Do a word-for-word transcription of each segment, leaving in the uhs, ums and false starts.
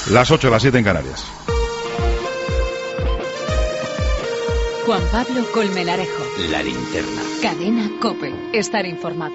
Las ocho, las siete en Canarias. Juan Pablo Colmenarejo. La linterna. Cadena COPE. Estar informado.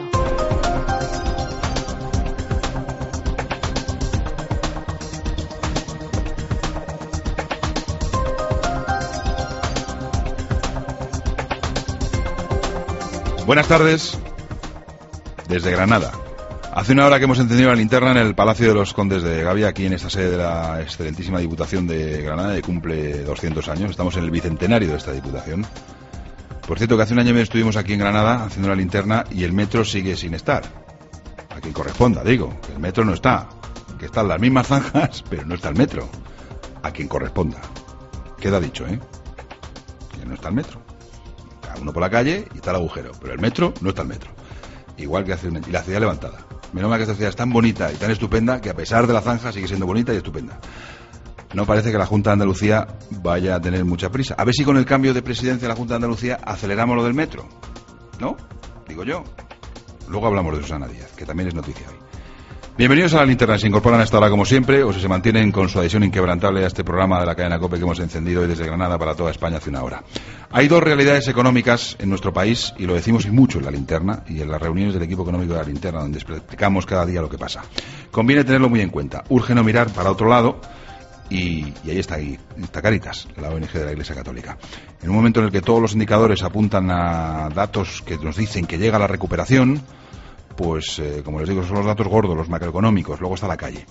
Buenas tardes desde Granada. Hace una hora que hemos encendido la linterna en el Palacio de los Condes de Gavia, aquí en esta sede de la excelentísima Diputación de Granada, que cumple doscientos años. Estamos en el bicentenario de esta Diputación. Por cierto, que hace un año y medio estuvimos aquí en Granada haciendo la linterna y el metro sigue sin estar. A quien corresponda, digo, que el metro no está. Que están las mismas zanjas, pero no está el metro. A quien corresponda. Queda dicho, ¿eh? Que no está el metro. Cada uno por la calle y está el agujero, pero el metro no está el metro. Igual que hace un... y la ciudad levantada. Menos mal que esta ciudad es tan bonita y tan estupenda que a pesar de la zanja sigue siendo bonita y estupenda. No parece que la Junta de Andalucía vaya a tener mucha prisa. A ver si con el cambio de presidencia de la Junta de Andalucía aceleramos lo del metro. ¿No? Digo yo. Luego hablamos de Susana Díaz, que también es noticia hoy. Bienvenidos a la linterna. Se incorporan a esta hora como siempre o si se mantienen con su adhesión inquebrantable a este programa de la cadena COPE que hemos encendido hoy desde Granada para toda España hace una hora. Hay dos realidades económicas en nuestro país y lo decimos y mucho en la linterna y en las reuniones del equipo económico de la linterna donde explicamos cada día lo que pasa. Conviene tenerlo muy en cuenta. Urge no mirar para otro lado y, y ahí está, ahí está Cáritas, la O N G de la Iglesia Católica. En un momento en el que todos los indicadores apuntan a datos que nos dicen que llega la recuperación, pues, eh, como les digo, son los datos gordos, los macroeconómicos, luego está la calle.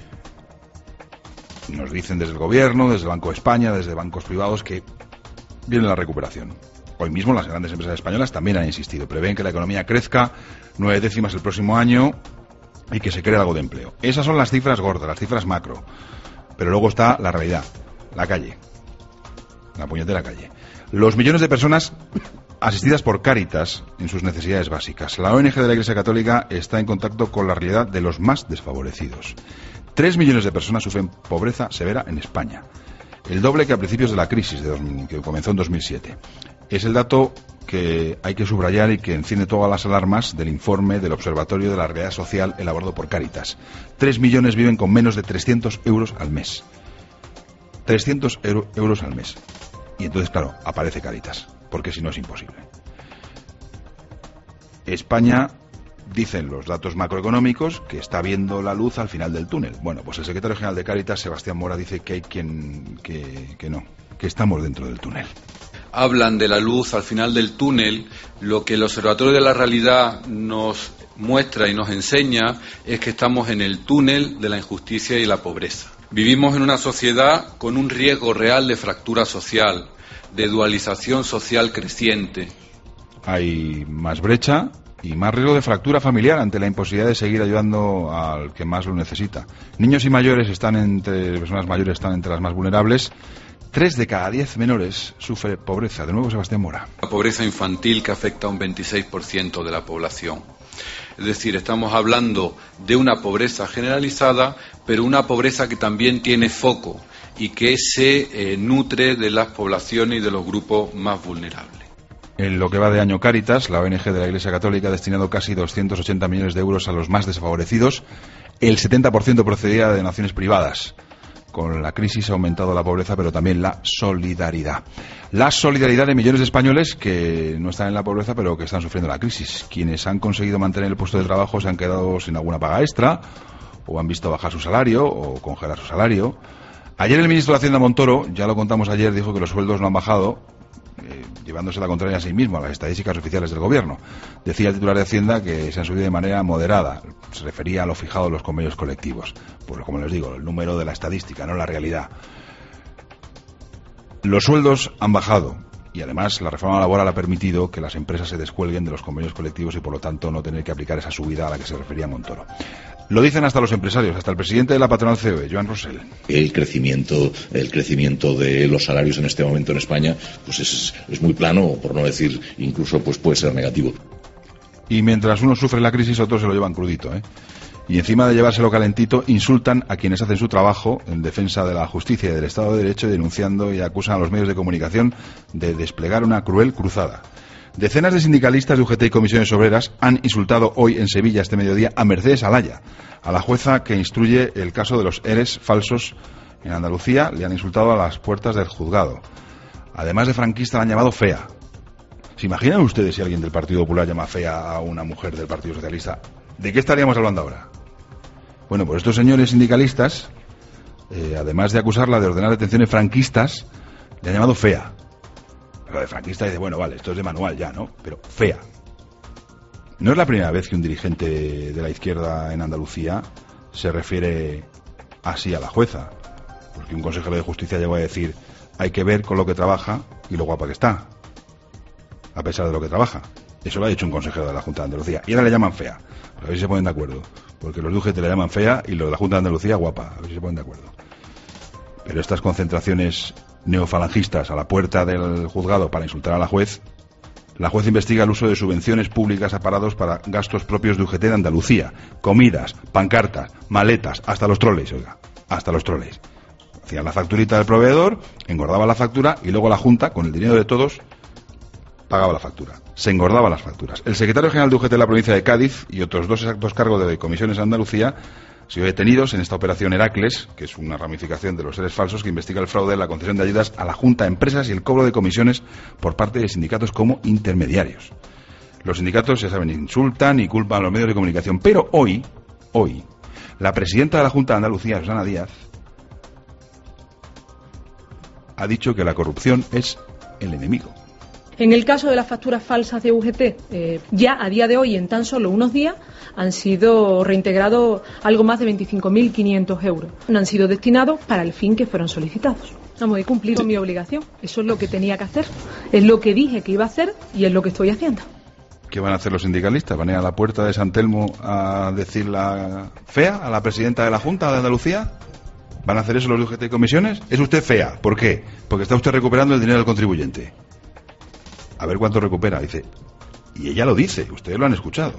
Nos dicen desde el gobierno, desde el Banco de España, desde bancos privados que viene la recuperación. Hoy mismo las grandes empresas españolas también han insistido, prevén que la economía crezca nueve décimas el próximo año y que se cree algo de empleo. Esas son las cifras gordas, las cifras macro. Pero luego está la realidad, la calle, la puñetera calle. Los millones de personas asistidas por Cáritas en sus necesidades básicas. La O N G de la Iglesia Católica está en contacto con la realidad de los más desfavorecidos. Tres millones de personas sufren pobreza severa en España. El doble que a principios de la crisis de dos mil, que comenzó en dos mil siete. Es el dato que hay que subrayar y que enciende todas las alarmas del informe del Observatorio de la Realidad Social elaborado por Cáritas. Tres millones viven con menos de trescientos euros al mes. trescientos euro, euros al mes. Y entonces, claro, aparece Cáritas, porque si no es imposible. España, dicen los datos macroeconómicos, que está viendo la luz al final del túnel. Bueno, pues el secretario general de Cáritas, Sebastián Mora, dice que hay quien que, que no, que estamos dentro del túnel. Hablan de la luz al final del túnel. Lo que el Observatorio de la Realidad nos muestra y nos enseña es que estamos en el túnel de la injusticia y la pobreza. Vivimos en una sociedad con un riesgo real de fractura social, de dualización social creciente. Hay más brecha y más riesgo de fractura familiar ante la imposibilidad de seguir ayudando al que más lo necesita. Niños y mayores están entre personas mayores están entre las más vulnerables. Tres de cada diez menores sufre pobreza. De nuevo, Sebastián Mora. La pobreza infantil que afecta a un veintiséis por ciento de la población. Es decir, estamos hablando de una pobreza generalizada, pero una pobreza que también tiene foco y que se eh, nutre de las poblaciones y de los grupos más vulnerables. En lo que va de año, Cáritas, la O N G de la Iglesia Católica, ha destinado casi doscientos ochenta millones de euros a los más desfavorecidos. El setenta por ciento procedía de donaciones privadas. Con la crisis ha aumentado la pobreza, pero también la solidaridad. La solidaridad de millones de españoles que no están en la pobreza, pero que están sufriendo la crisis. Quienes han conseguido mantener el puesto de trabajo se han quedado sin alguna paga extra, o han visto bajar su salario, o congelar su salario. Ayer el ministro de Hacienda, Montoro, ya lo contamos ayer, dijo que los sueldos no han bajado, eh, llevándose la contraria a sí mismo, a las estadísticas oficiales del gobierno. Decía el titular de Hacienda que se han subido de manera moderada. Se refería a lo fijado en los convenios colectivos. Pues como les digo, el número de la estadística, no la realidad. Los sueldos han bajado y además la reforma laboral ha permitido que las empresas se descuelguen de los convenios colectivos y por lo tanto no tener que aplicar esa subida a la que se refería Montoro. Lo dicen hasta los empresarios, hasta el presidente de la patronal C O E, Joan Rosell. El crecimiento, el crecimiento de los salarios en este momento en España, pues es, es muy plano, por no decir incluso pues puede ser negativo. Y mientras unos sufren la crisis, otros se lo llevan crudito, ¿eh? Y encima de llevárselo calentito, insultan a quienes hacen su trabajo en defensa de la justicia y del Estado de Derecho, denunciando y acusan a los medios de comunicación de desplegar una cruel cruzada. Decenas de sindicalistas de U G T y comisiones obreras han insultado hoy en Sevilla este mediodía a Mercedes Alaya, a la jueza que instruye el caso de los E R E S falsos en Andalucía. Le han insultado a las puertas del juzgado. Además de franquista, la han llamado fea. ¿Se imaginan ustedes si alguien del Partido Popular llama fea a una mujer del Partido Socialista? ¿De qué estaríamos hablando ahora? Bueno, pues estos señores sindicalistas, eh, además de acusarla de ordenar detenciones franquistas, le han llamado fea. Lo de franquista dice, bueno, vale, esto es de manual ya, ¿no? Pero fea. No es la primera vez que un dirigente de la izquierda en Andalucía se refiere así a la jueza. Porque un consejero de justicia llegó a decir, hay que ver con lo que trabaja y lo guapa que está, a pesar de lo que trabaja. Eso lo ha dicho un consejero de la Junta de Andalucía. Y ahora le llaman fea. A ver si se ponen de acuerdo. Porque los de U G T le llaman fea y los de la Junta de Andalucía guapa. A ver si se ponen de acuerdo. Pero estas concentraciones neofalangistas a la puerta del juzgado para insultar a la juez, la juez investiga el uso de subvenciones públicas a parados para gastos propios de U G T de Andalucía, comidas, pancartas, maletas, hasta los troles, oiga, hasta los troles. Hacían la facturita del proveedor, engordaba la factura y luego la Junta, con el dinero de todos, pagaba la factura. Se engordaban las facturas. El secretario general de U G T de la provincia de Cádiz y otros dos exactos cargos de comisiones en Andalucía han sido detenidos en esta operación Heracles, que es una ramificación de los E R E S falsos que investiga el fraude en la concesión de ayudas a la Junta a empresas y el cobro de comisiones por parte de sindicatos como intermediarios. Los sindicatos, ya saben, insultan y culpan a los medios de comunicación. Pero hoy, hoy, la presidenta de la Junta de Andalucía, Susana Díaz, ha dicho que la corrupción es el enemigo. En el caso de las facturas falsas de U G T, eh, ya a día de hoy, en tan solo unos días, han sido reintegrados algo más de veinticinco mil quinientos euros. No han sido destinados para el fin que fueron solicitados. Vamos, he cumplido mi obligación. Eso es lo que tenía que hacer. Es lo que dije que iba a hacer y es lo que estoy haciendo. ¿Qué van a hacer los sindicalistas? ¿Van a ir a la puerta de San Telmo a decir la fea a la presidenta de la Junta de Andalucía? ¿Van a hacer eso los de U G T y comisiones? ¿Es usted fea? ¿Por qué? Porque está usted recuperando el dinero del contribuyente. A ver cuánto recupera, dice. Y ella lo dice, ustedes lo han escuchado.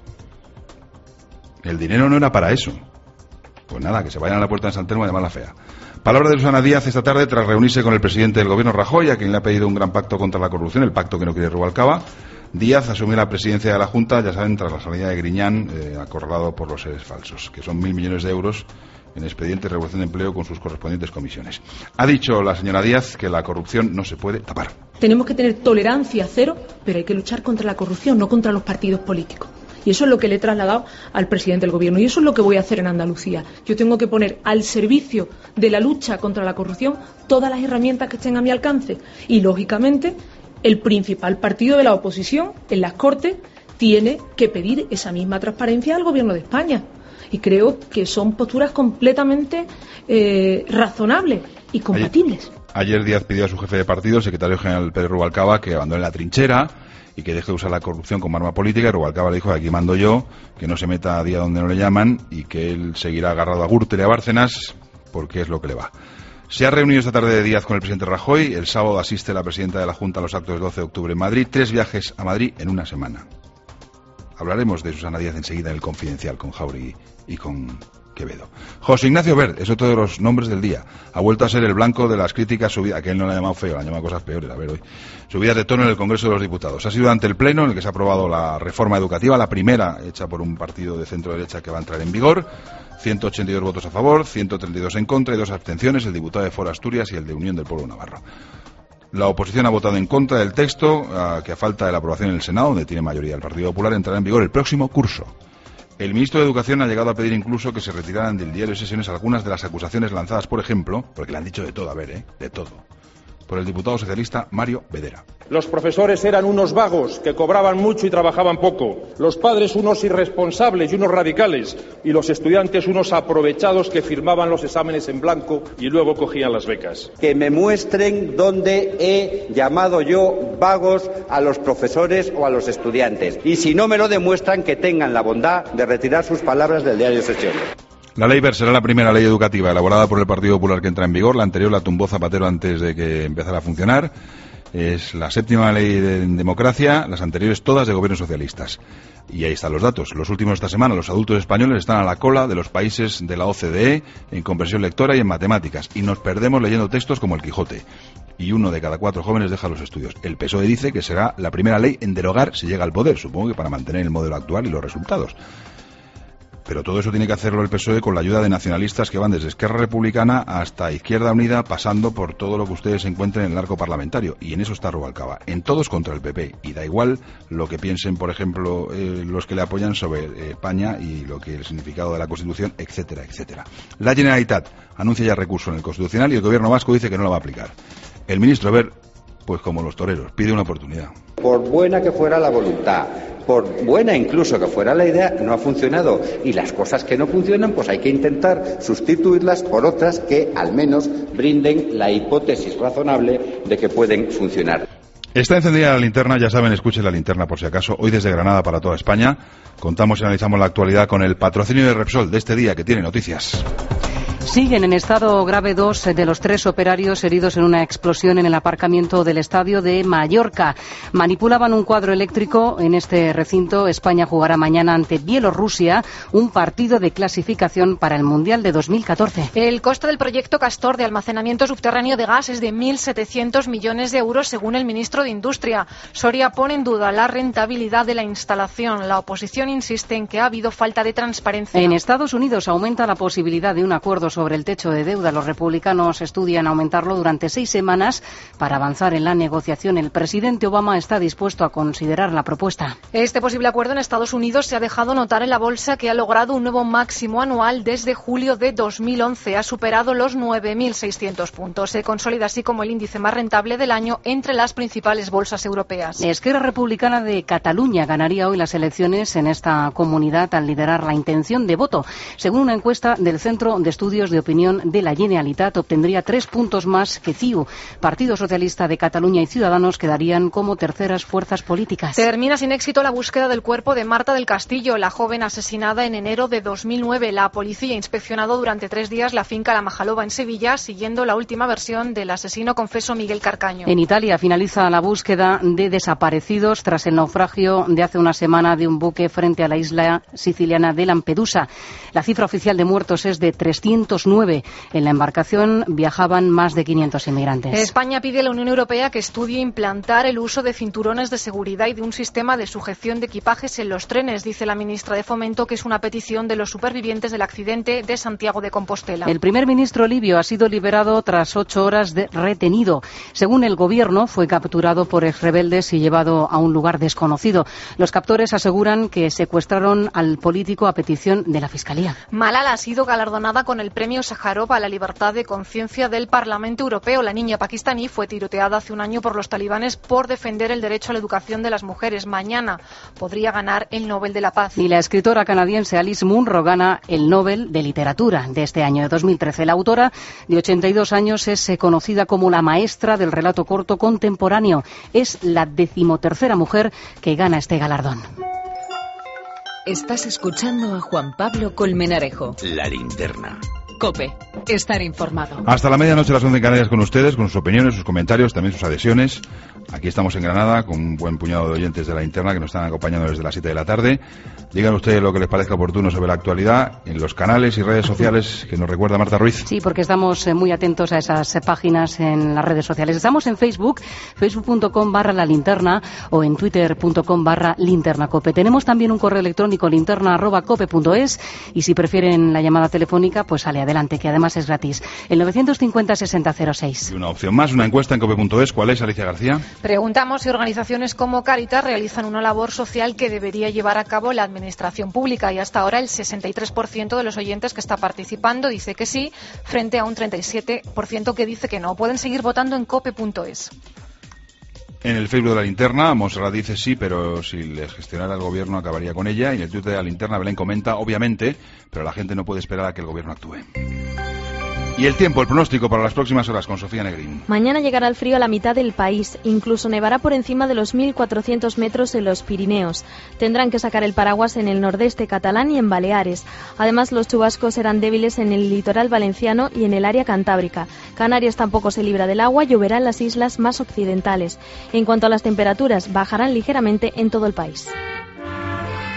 El dinero no era para eso. Pues nada, que se vayan a la puerta de San Telmo a llamarla fea. Palabra de Susana Díaz esta tarde tras reunirse con el presidente del gobierno, Rajoy, a quien le ha pedido un gran pacto contra la corrupción, el pacto que no quiere Rubalcaba. Díaz asumió la presidencia de la Junta, ya saben, tras la salida de Griñán, eh, acorralado por los E R E S falsos, que son mil millones de euros en expedientes de regulación de empleo con sus correspondientes comisiones. Ha dicho la señora Díaz que la corrupción no se puede tapar. Tenemos que tener tolerancia cero, pero hay que luchar contra la corrupción, no contra los partidos políticos. Y eso es lo que le he trasladado al presidente del gobierno. Y eso es lo que voy a hacer en Andalucía. Yo tengo que poner al servicio de la lucha contra la corrupción todas las herramientas que estén a mi alcance. Y, lógicamente, el principal partido de la oposición en las Cortes tiene que pedir esa misma transparencia al gobierno de España. Y creo que son posturas completamente eh, razonables y compatibles. Ayer, ayer Díaz pidió a su jefe de partido, el secretario general Pedro Rubalcaba, que abandone la trinchera y que deje de usar la corrupción como arma política. Y Rubalcaba le dijo que aquí mando yo, que no se meta a día donde no le llaman y que él seguirá agarrado a Gürtel y a Bárcenas porque es lo que le va. Se ha reunido esta tarde Díaz con el presidente Rajoy. El sábado asiste la presidenta de la Junta a los actos del doce de octubre en Madrid. Tres viajes a Madrid en una semana. Hablaremos de Susana Díaz enseguida en el Confidencial con Jáuregui y con Quevedo. José Ignacio Wert es otro de los nombres del día. Ha vuelto a ser el blanco de las críticas subidas, que él no le ha llamado feo, le ha llamado cosas peores, a ver hoy. Subidas de tono en el Congreso de los Diputados. Ha sido ante el Pleno en el que se ha aprobado la reforma educativa, la primera hecha por un partido de centro-derecha que va a entrar en vigor. ciento ochenta y dos votos a favor, ciento treinta y dos en contra y dos abstenciones, el diputado de Foro Asturias y el de Unión del Pueblo Navarro. La oposición ha votado en contra del texto, uh, que a falta de la aprobación en el Senado, donde tiene mayoría el Partido Popular, entrará en vigor el próximo curso. El ministro de Educación ha llegado a pedir incluso que se retiraran del diario de sesiones algunas de las acusaciones lanzadas, por ejemplo, porque le han dicho de todo, a ver, ¿eh? de todo, por el diputado socialista Mario Bedera. Los profesores eran unos vagos que cobraban mucho y trabajaban poco, los padres unos irresponsables y unos radicales, y los estudiantes unos aprovechados que firmaban los exámenes en blanco y luego cogían las becas. Que me muestren dónde he llamado yo vagos a los profesores o a los estudiantes, y si no me lo demuestran, que tengan la bondad de retirar sus palabras del diario de sesiones. La ley Wert será la primera ley educativa elaborada por el Partido Popular que entra en vigor. La anterior la tumbó Zapatero antes de que empezara a funcionar. Es la séptima ley de democracia, las anteriores todas de gobiernos socialistas. Y ahí están los datos. Los últimos de esta semana, los adultos españoles están a la cola de los países de la O C D E en comprensión lectora y en matemáticas. Y nos perdemos leyendo textos como el Quijote. y uno de cada cuatro jóvenes deja los estudios. El P S O E dice que será la primera ley en derogar si llega al poder, supongo que para mantener el modelo actual y los resultados. Pero todo eso tiene que hacerlo el P S O E con la ayuda de nacionalistas que van desde Esquerra Republicana hasta Izquierda Unida, pasando por todo lo que ustedes encuentren en el arco parlamentario. Y en eso está Rubalcaba, en todos contra el P P. Y da igual lo que piensen, por ejemplo, eh, los que le apoyan sobre eh, España y lo que el significado de la Constitución, etcétera, etcétera. La Generalitat anuncia ya recurso en el Constitucional y el gobierno vasco dice que no lo va a aplicar. El ministro Wert, pues como los toreros, pide una oportunidad. Por buena que fuera la voluntad, por buena incluso que fuera la idea, no ha funcionado. Y las cosas que no funcionan, pues hay que intentar sustituirlas por otras que al menos brinden la hipótesis razonable de que pueden funcionar. Está encendida la linterna, ya saben, escuchen la linterna por si acaso. Hoy desde Granada para toda España contamos y analizamos la actualidad con el patrocinio de Repsol de este día que tiene noticias. Siguen en estado grave dos de los tres operarios heridos en una explosión en el aparcamiento del estadio de Mallorca. Manipulaban un cuadro eléctrico en este recinto. España jugará mañana ante Bielorrusia un partido de clasificación para el Mundial de dos mil catorce. El coste del proyecto Castor de almacenamiento subterráneo de gas es de mil setecientos millones de euros, según el ministro de Industria. Soria pone en duda la rentabilidad de la instalación. La oposición insiste en que ha habido falta de transparencia. En Estados Unidos aumenta la posibilidad de un acuerdo sobre el techo de deuda. Los republicanos estudian aumentarlo durante seis semanas para avanzar en la negociación. El presidente Obama está dispuesto a considerar la propuesta. Este posible acuerdo en Estados Unidos se ha dejado notar en la bolsa, que ha logrado un nuevo máximo anual desde julio de dos mil once. Ha superado los nueve mil seiscientos puntos. Se consolida así como el índice más rentable del año entre las principales bolsas europeas. Esquerra Republicana de Cataluña ganaría hoy las elecciones en esta comunidad al liderar la intención de voto. Según una encuesta del Centro de Estudios de Opinión de la Generalitat, obtendría tres puntos más que C I U. Partido Socialista de Cataluña y Ciudadanos quedarían como terceras fuerzas políticas. Termina sin éxito la búsqueda del cuerpo de Marta del Castillo, la joven asesinada en enero de dos mil nueve. La policía ha inspeccionado durante tres días la finca La Majaloba en Sevilla, siguiendo la última versión del asesino confeso Miguel Carcaño. En Italia finaliza la búsqueda de desaparecidos tras el naufragio de hace una semana de un buque frente a la isla siciliana de Lampedusa. La cifra oficial de muertos es de trescientos nueve. En la embarcación viajaban más de quinientos inmigrantes. España pide a la Unión Europea que estudie implantar el uso de cinturones de seguridad y de un sistema de sujeción de equipajes en los trenes. Dice la ministra de Fomento que es una petición de los supervivientes del accidente de Santiago de Compostela. El primer ministro libio ha sido liberado tras ocho horas de retenido. Según el gobierno, fue capturado por exrebeldes y llevado a un lugar desconocido. Los captores aseguran que secuestraron al político a petición de la Fiscalía. Malala ha sido galardonada con el premio Sájarov a la libertad de conciencia del Parlamento Europeo. La niña pakistaní fue tiroteada hace un año por los talibanes por defender el derecho a la educación de las mujeres. Mañana podría ganar el Nobel de la Paz. Y la escritora canadiense Alice Munro gana el Nobel de Literatura de este año de dos mil trece. La autora, de ochenta y dos años, es conocida como la maestra del relato corto contemporáneo. Es la decimotercera mujer que gana este galardón. Estás escuchando a Juan Pablo Colmenarejo. La linterna. COPE. Estar informado. Hasta la medianoche, las once en Canarias, con ustedes, con sus opiniones, sus comentarios, también sus adhesiones. Aquí estamos en Granada con un buen puñado de oyentes de la linterna que nos están acompañando desde las siete de la tarde. Digan ustedes lo que les parezca oportuno sobre la actualidad en los canales y redes sociales que nos recuerda Marta Ruiz. Sí, porque estamos muy atentos a esas páginas en las redes sociales. Estamos en Facebook, facebook.com barra la linterna o en twitter.com barra linternacope. Tenemos también un correo electrónico linterna arroba cope punto es y si prefieren la llamada telefónica, pues sale adelante, que además es gratis. El novecientos cincuenta sesenta cero seis. Y una opción más, una encuesta en cope punto es. ¿Cuál es, Alicia García? Preguntamos si organizaciones como Cáritas realizan una labor social que debería llevar a cabo la administración pública y hasta ahora el sesenta y tres por ciento de los oyentes que está participando dice que sí, frente a un treinta y siete por ciento que dice que no. Pueden seguir votando en cope punto es. En el Facebook de la linterna, Monserrat dice sí, pero si les gestionara el gobierno acabaría con ella. Y en el Twitter de la linterna, Belén comenta, obviamente, pero la gente no puede esperar a que el gobierno actúe. Y el tiempo, el pronóstico para las próximas horas con Sofía Negrín. Mañana llegará el frío a la mitad del país, incluso nevará por encima de los mil cuatrocientos metros en los Pirineos. Tendrán que sacar el paraguas en el nordeste catalán y en Baleares. Además, los chubascos serán débiles en el litoral valenciano y en el área cantábrica. Canarias tampoco se libra del agua, lloverá en las islas más occidentales. En cuanto a las temperaturas, bajarán ligeramente en todo el país.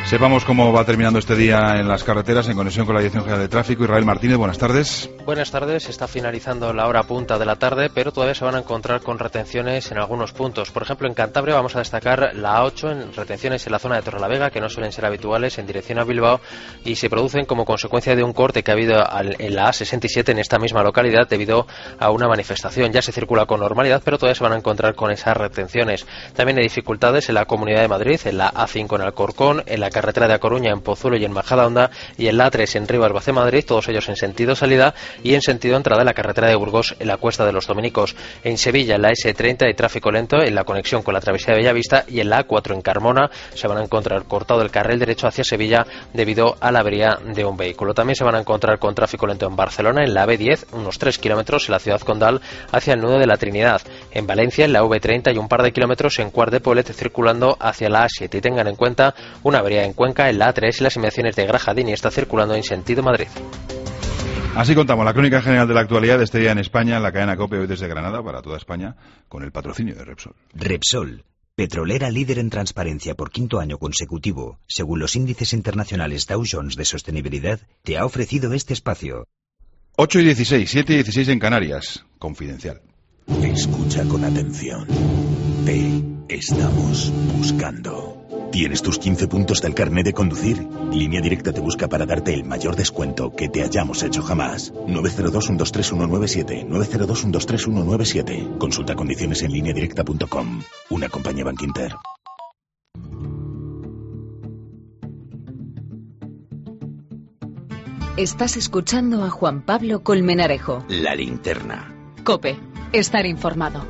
Sepamos cómo va terminando este día en las carreteras en conexión con la Dirección General de Tráfico. Israel Martínez, buenas tardes. Buenas tardes, está finalizando la hora punta de la tarde, pero todavía se van a encontrar con retenciones en algunos puntos. Por ejemplo, en Cantabria vamos a destacar la A ocho, en retenciones en la zona de Torrelavega, que no suelen ser habituales en dirección a Bilbao, y se producen como consecuencia de un corte que ha habido en la A sesenta y siete en esta misma localidad debido a una manifestación. Ya se circula con normalidad, pero todavía se van a encontrar con esas retenciones. También hay dificultades en la Comunidad de Madrid, en la A cinco en Alcorcón, en la carretera de A Coruña en Pozuelo y en Majadahonda, y en la A tres en Rivas Vacia Madrid, todos ellos en sentido salida, y en sentido entrada en la carretera de Burgos en la Cuesta de los Dominicos. En Sevilla, en la ese treinta hay tráfico lento en la conexión con la travesía de Bellavista, y en la A cuatro en Carmona se van a encontrar cortado el carril derecho hacia Sevilla debido a la avería de un vehículo. También se van a encontrar con tráfico lento en Barcelona, en la B diez, unos tres kilómetros en la ciudad condal hacia el nudo de la Trinidad. En Valencia, en la V treinta y un par de kilómetros en Cuart de Poblet circulando hacia la A siete. Y tengan en cuenta una avería en Cuenca, en la A tres y las inmediaciones de Grajadín, y está circulando en sentido Madrid. Así contamos la crónica general de la actualidad de este día en España, en la cadena COPE, hoy desde Granada para toda España, con el patrocinio de Repsol. Repsol, petrolera líder en transparencia por quinto año consecutivo, según los índices internacionales Dow Jones de sostenibilidad, te ha ofrecido este espacio. ocho y dieciséis, siete y dieciséis en Canarias, confidencial. Escucha con atención. Te estamos buscando. ¿Tienes tus quince puntos del carné de conducir? Línea Directa te busca para darte el mayor descuento que te hayamos hecho jamás. nueve cero dos, uno dos tres, uno nueve siete. nueve cero dos, uno dos tres, uno nueve siete. Consulta condiciones en línea directa punto com. Una compañía Bankinter. Estás escuchando a Juan Pablo Colmenarejo. La linterna. COPE. Estar informado.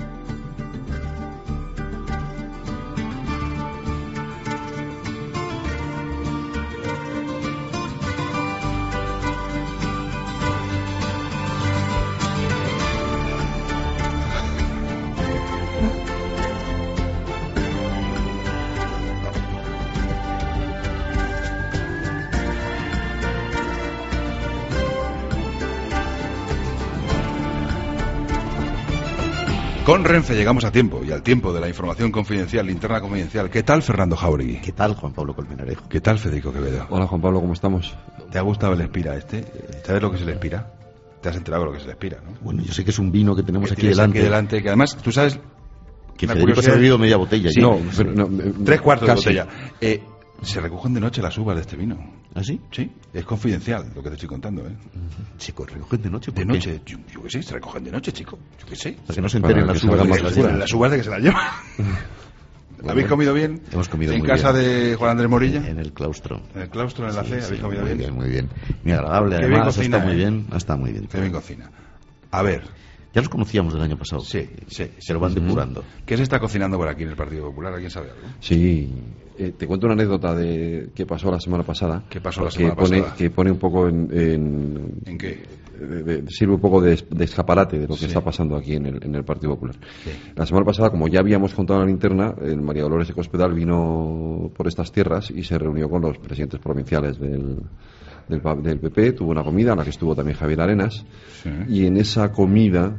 Con Renfe llegamos a tiempo, y al tiempo de la información confidencial, linterna confidencial. ¿Qué tal, Fernando Jauregui? ¿Qué tal, Juan Pablo Colmenarejo? ¿Qué tal, Federico Quevedo? Hola, Juan Pablo, ¿cómo estamos? ¿Te ha gustado el Espira este? ¿Sabes lo que es el Espira? Te has enterado de lo que es el Espira, ¿no? Bueno, yo sé que es un vino que tenemos que aquí delante. aquí delante. Que además, tú sabes... Que Federico se ha bebido media botella. Sí, no, pero, no, tres cuartos casi. de botella. Eh, se recogen de noche las uvas de este vino. ¿Ah, sí? Sí, es confidencial lo que te estoy contando, ¿eh? ¿Se recogen de noche? ¿Por de qué? noche, yo, yo qué sé, se recogen de noche, chico. Yo qué sé. Para que no se enteren las uvas, de las, uvas. las uvas de que se las llevan. Bueno, ¿habéis comido bien? Hemos comido en muy casa bien. de Juan Andrés Morilla. En el claustro. En el claustro, en la sí, C, sí, ¿habéis comido muy bien? bien? Muy bien, muy agradable. Qué además, bien cocina, está muy ¿eh? bien, está muy bien. Qué bien cocina. A ver. Ya nos conocíamos del año pasado. Sí, sí. Se lo van uh-huh. depurando. ¿Qué se está cocinando por aquí en el Partido Popular? ¿Alguien sabe algo? Sí. Eh, te cuento una anécdota de que pasó la semana pasada. ¿Qué pasó la semana pone, pasada? Que pone un poco en... ¿En, ¿En qué? De, de, sirve un poco de, de escaparate de lo que sí. está pasando aquí en el, en el Partido Popular. Sí. La semana pasada, como ya habíamos contado en la linterna, el María Dolores de Cospedal vino por estas tierras y se reunió con los presidentes provinciales del, del, del P P, tuvo una comida en la que estuvo también Javier Arenas, sí. y en esa comida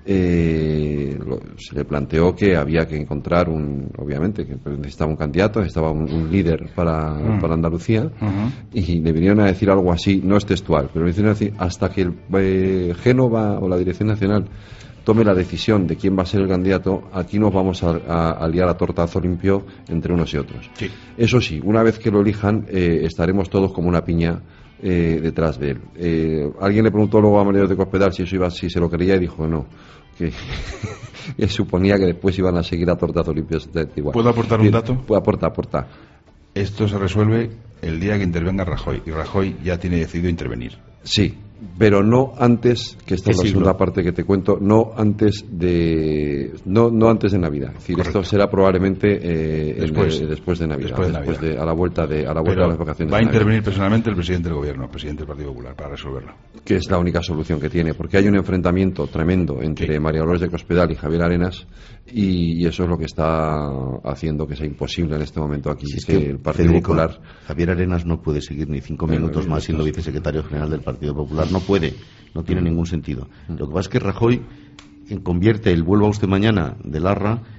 eh, lo, se le planteó que había que encontrar un, obviamente, que necesitaba un candidato, necesitaba un, un líder para, uh-huh. para Andalucía, uh-huh. y le vinieron a decir algo así, no es textual, pero le vinieron a decir, hasta que el eh, Génova o la Dirección Nacional tome la decisión de quién va a ser el candidato, aquí nos vamos a, a, a liar a tortazo limpio entre unos y otros. Sí. Eso sí, una vez que lo elijan, eh, estaremos todos como una piña eh, detrás de él. Eh, alguien le preguntó luego a María de Cospedal si eso iba, si se lo quería, y dijo no, que, que suponía que después iban a seguir a tortazo limpio. Igual. ¿Puedo aportar un dato? Pues aporta, aporta. Esto se resuelve el día que intervenga Rajoy, y Rajoy ya tiene decidido intervenir. Sí, pero no antes, que esta es la segunda parte que te cuento, no antes de no no antes de Navidad. Es decir, Correcto. Esto será probablemente eh, después, el, después de Navidad, después de, Navidad. Después de a la vuelta de a la vuelta de las vacaciones. Va a de intervenir personalmente el presidente del Gobierno, el presidente del Partido Popular, para resolverlo. Que es la única solución que tiene, porque hay un enfrentamiento tremendo entre sí. María Dolores de Cospedal y Javier Arenas, y, y eso es lo que está haciendo que sea imposible en este momento aquí si es que, que el Partido Federico, Popular. Javier Arenas no puede seguir ni cinco Bueno, minutos más siendo vicesecretario general del Partido Popular, no puede, no tiene mm. ningún sentido. Lo que pasa es que Rajoy convierte el vuelva usted mañana del Arra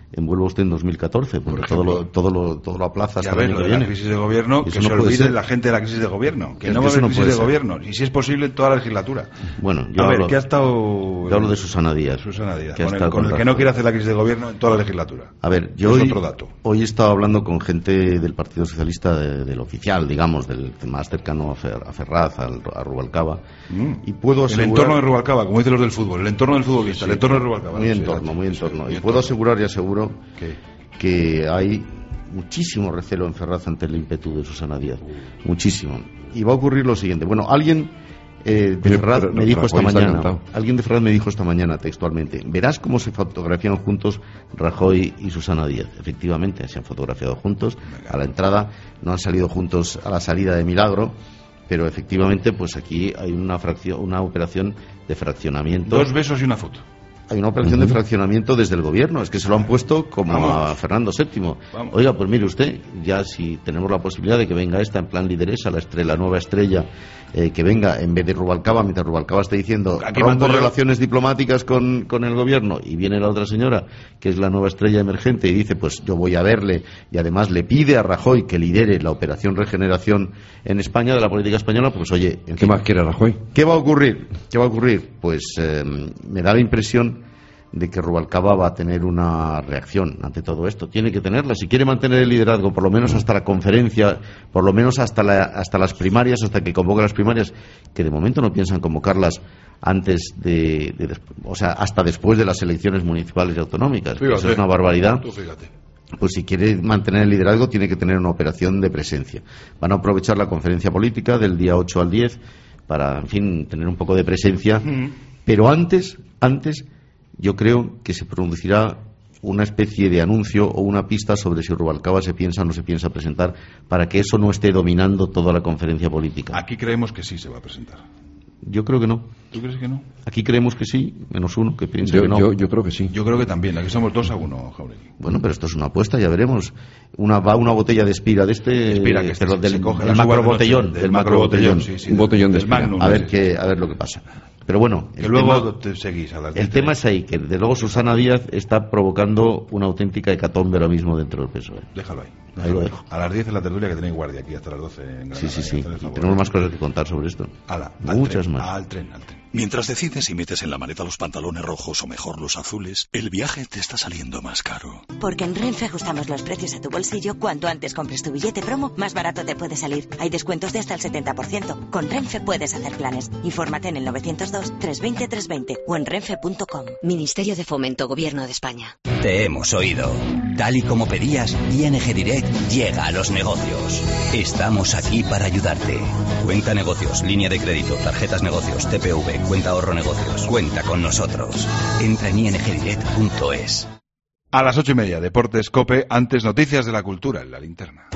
envuelva usted en dos mil catorce, porque Por todo lo, todo lo, todo lo aplaza hasta el año que viene. La crisis de gobierno, que eso se no olvide la gente de la crisis de gobierno, que es no que va a haber no crisis de ser. gobierno, y si es posible en toda la legislatura. Bueno, yo a hablo, ver, ¿qué ha estado...? Yo hablo de Susana Díaz. Susana Díaz, que con, el, con el que no quiere hacer la crisis de gobierno en toda la legislatura. A ver, yo es hoy, otro dato. hoy he estado hablando con gente del Partido Socialista, de, del oficial, digamos, del más cercano a, Fer, a Ferraz, al, a Rubalcaba, mm. y puedo asegurar... El entorno de Rubalcaba, como dicen los del fútbol, el entorno del futbolista, sí, el entorno de Rubalcaba. Muy ¿no? entorno, sí, muy entorno. Sí, y puedo asegurar y aseguro ¿Qué? que hay muchísimo recelo en Ferraz ante el ímpetu de Susana Díaz. Uh. Muchísimo. Y va a ocurrir lo siguiente. Bueno, alguien eh, de Ferraz me dijo esta mañana, alguien de Ferraz me dijo esta mañana textualmente, verás cómo se fotografían juntos Rajoy y Susana Díaz. Efectivamente, se han fotografiado juntos a la entrada, no han salido juntos a la salida de milagro, pero efectivamente, pues aquí hay una fracción, una operación de fraccionamiento. Dos besos y una foto. Hay una operación uh-huh. de fraccionamiento desde el gobierno, es que se lo han puesto como Vamos. a Fernando séptimo. Vamos. Oiga, pues mire usted, ya si tenemos la posibilidad de que venga esta en plan lideresa, la, estrella, la nueva estrella, eh, que venga en vez de Rubalcaba, mientras Rubalcaba está diciendo Aquí rompo relaciones diplomáticas con, con el gobierno, y viene la otra señora, que es la nueva estrella emergente, y dice, pues yo voy a verle, y además le pide a Rajoy que lidere la operación regeneración en España de la política española, pues oye... ¿Qué fin, más quiere Rajoy? ¿Qué va a ocurrir? ¿Qué va a ocurrir? Pues eh, me da la impresión de que Rubalcaba va a tener una reacción ante todo esto. Tiene que tenerla. Si quiere mantener el liderazgo, por lo menos hasta la conferencia, por lo menos hasta, la, hasta las primarias, hasta que convoque las primarias, que de momento no piensan convocarlas antes de, de, de o sea, hasta después de las elecciones municipales y autonómicas. Fíjate, eso es una barbaridad. Tú fíjate. Pues si quiere mantener el liderazgo, tiene que tener una operación de presencia. Van a aprovechar la conferencia política del día ocho al diez para, en fin, tener un poco de presencia. Mm. Pero antes, antes... yo creo que se producirá una especie de anuncio o una pista sobre si Rubalcaba se piensa o no se piensa presentar, para que eso no esté dominando toda la conferencia política. Aquí creemos que sí se va a presentar. Yo creo que no. ¿Tú crees que no? Aquí creemos que sí, menos uno que piensa yo, que no. Yo, yo creo que sí. Yo creo que también. Aquí somos dos a uno, Jauregui. Bueno, pero esto es una apuesta, ya veremos. Una va una botella de Espira de este, Espira, que este, del, se del, coge del macro botellón, del macro botellón, sí, sí, un botellón de Espira. Magnum, a ver qué, a ver lo que pasa. Pero bueno, que luego tema, te seguís a las el tema es ahí, que desde luego Susana Díaz está provocando una auténtica hecatombe ahora mismo dentro del P S O E. Déjalo ahí. Déjalo ahí lo dejo. A las diez en la tertulia, que tenéis guardia aquí hasta las doce en Granada. Sí, sí, sí. Tenemos más cosas que contar sobre esto. Ala, Muchas tren, más. Al tren, al tren. Mientras decides si metes en la maleta los pantalones rojos o mejor los azules, el viaje te está saliendo más caro. Porque en Renfe ajustamos los precios a tu bolsillo. Cuanto antes compres tu billete promo, más barato te puede salir. Hay descuentos de hasta el setenta por ciento. Con Renfe puedes hacer planes. Infórmate en el novecientos dos, trescientos veinte, trescientos veinte o en renfe punto com. Ministerio de Fomento, Gobierno de España. Te hemos oído. Tal y como pedías, I N G Direct llega a los negocios. Estamos aquí para ayudarte. Cuenta negocios, línea de crédito, tarjetas negocios, T P V, cuenta ahorro negocios. Cuenta con nosotros. Entra en i n g direct punto es. A las ocho y media, Deportes COPE, antes noticias de la cultura en la linterna.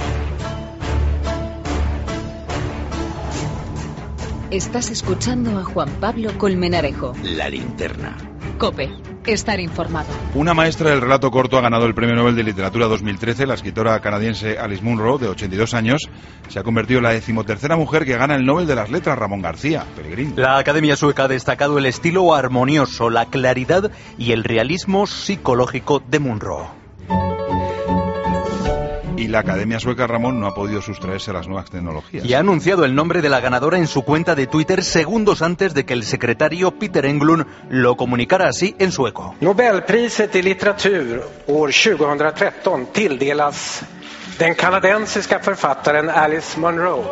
Estás escuchando a Juan Pablo Colmenarejo. La linterna. COPE. Estar informado. Una maestra del relato corto ha ganado el Premio Nobel de Literatura dos mil trece. La escritora canadiense Alice Munro, de ochenta y dos años, se ha convertido en la decimotercera mujer que gana el Nobel de las Letras. Ramón García, Pellegrín. La Academia Sueca ha destacado el estilo armonioso, la claridad y el realismo psicológico de Munro. Y la Academia Sueca, Ramón, no ha podido sustraerse a las nuevas tecnologías. Y ha anunciado el nombre de la ganadora en su cuenta de Twitter segundos antes de que el secretario Peter Englund lo comunicara así en sueco. Nobelpriset i litteratur år tjugohundratretton tilldelas den kanadensiska författaren Alice Munro.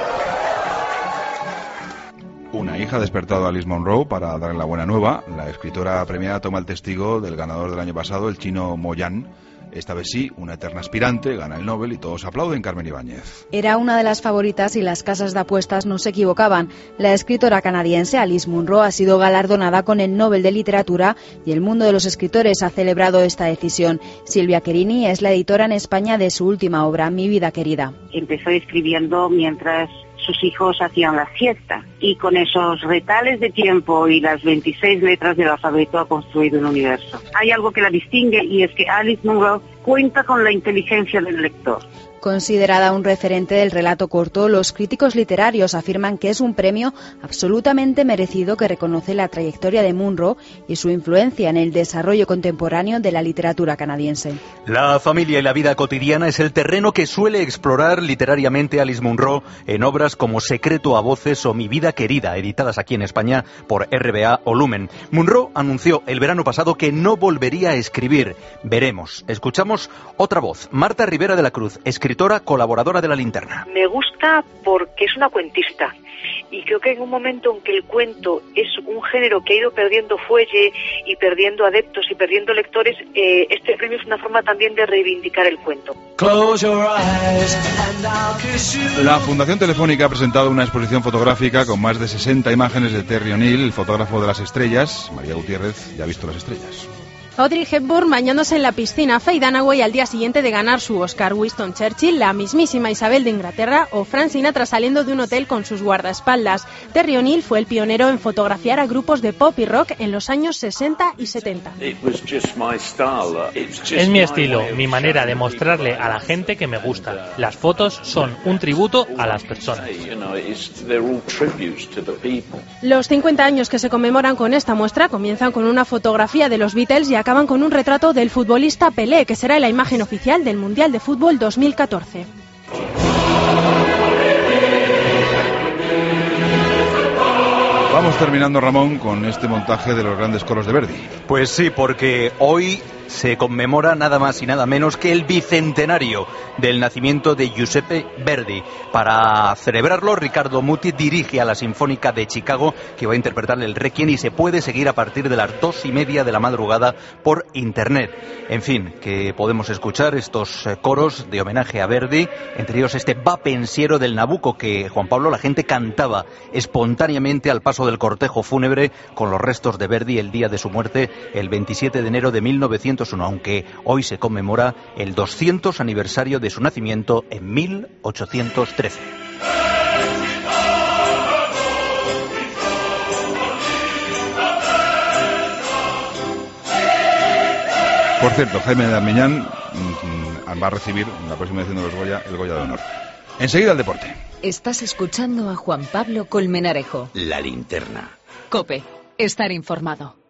Una hija ha despertado a Alice Munro para darle la buena nueva. La escritora premiada toma el testigo del ganador del año pasado, el chino Mo Yan. Esta vez sí, una eterna aspirante, gana el Nobel y todos aplauden. Carmen Ibáñez. Era una de las favoritas y las casas de apuestas no se equivocaban. La escritora canadiense Alice Munro ha sido galardonada con el Nobel de Literatura y el mundo de los escritores ha celebrado esta decisión. Silvia Querini es la editora en España de su última obra, Mi vida querida. Empezó escribiendo mientras sus hijos hacían la siesta y con esos retales de tiempo y las veintiséis letras del alfabeto ha construido un universo. Hay algo que la distingue y es que Alice Munro cuenta con la inteligencia del lector. Considerada un referente del relato corto, los críticos literarios afirman que es un premio absolutamente merecido que reconoce la trayectoria de Munro y su influencia en el desarrollo contemporáneo de la literatura canadiense. La familia y la vida cotidiana es el terreno que suele explorar literariamente Alice Munro en obras como Secreto a voces o Mi vida querida, editadas aquí en España por R B A o Lumen. Munro anunció el verano pasado que no volvería a escribir. Veremos. Escuchamos otra voz, Marta Rivera de la Cruz, escritora colaboradora de La Linterna. Me gusta porque es una cuentista y creo que en un momento en que el cuento es un género que ha ido perdiendo fuelle y perdiendo adeptos y perdiendo lectores, eh, este premio es una forma también de reivindicar el cuento. La Fundación Telefónica ha presentado una exposición fotográfica con más de sesenta imágenes de Terry O'Neill, el fotógrafo de las estrellas. María Gutiérrez ya ha visto las estrellas. Audrey Hepburn bañándose en la piscina, Faye Dunaway al día siguiente de ganar su Oscar, Winston Churchill, la mismísima Isabel de Inglaterra o Frank Sinatra saliendo de un hotel con sus guardaespaldas. Terry O'Neill fue el pionero en fotografiar a grupos de pop y rock en los años sesenta y setenta. Es mi estilo, mi manera de mostrarle a la gente que me gusta. Las fotos son un tributo a las personas. Los cincuenta años que se conmemoran con esta muestra comienzan con una fotografía de los Beatles y acaban con un retrato del futbolista Pelé, que será la imagen oficial del Mundial de Fútbol dos mil catorce. Vamos terminando, Ramón, con este montaje de los grandes coros de Verdi. Pues sí, porque hoy se conmemora nada más y nada menos que el bicentenario del nacimiento de Giuseppe Verdi. Para celebrarlo, Riccardo Muti dirige a la Sinfónica de Chicago, que va a interpretar el Requiem, y se puede seguir a partir de las dos y media de la madrugada por internet. En fin, que podemos escuchar estos coros de homenaje a Verdi, entre ellos este Va pensiero del Nabucco, que Juan Pablo, la gente cantaba espontáneamente al paso del cortejo fúnebre con los restos de Verdi el día de su muerte, el veintisiete de enero de mil novecientos uno, aunque hoy se conmemora el doscientos aniversario de su nacimiento en mil ochocientos trece. Por cierto, Jaime de Armiñán va a recibir en la próxima edición de los Goya el Goya de Honor. Enseguida el deporte. Estás escuchando a Juan Pablo Colmenarejo. La Linterna. COPE. Estar informado.